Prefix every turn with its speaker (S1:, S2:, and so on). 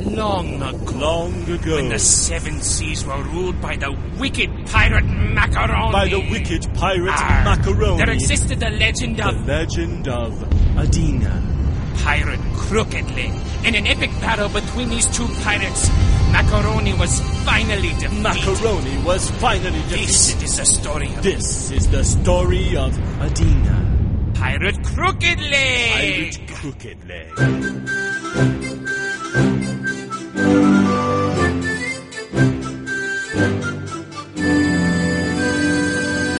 S1: Long ago.
S2: Long ago.
S1: When the seven seas were ruled by the wicked pirate Macaroni.
S2: By the wicked pirate Macaroni.
S1: There existed the legend of...
S2: The legend of Adina.
S1: Pirate Crooked Leg. In an epic battle between these two pirates, Macaroni was finally defeated.
S2: Macaroni was finally defeated.
S1: This is the story of...
S2: This is the story of Adina.
S1: Pirate Crooked Leg.
S2: Pirate Crooked Leg.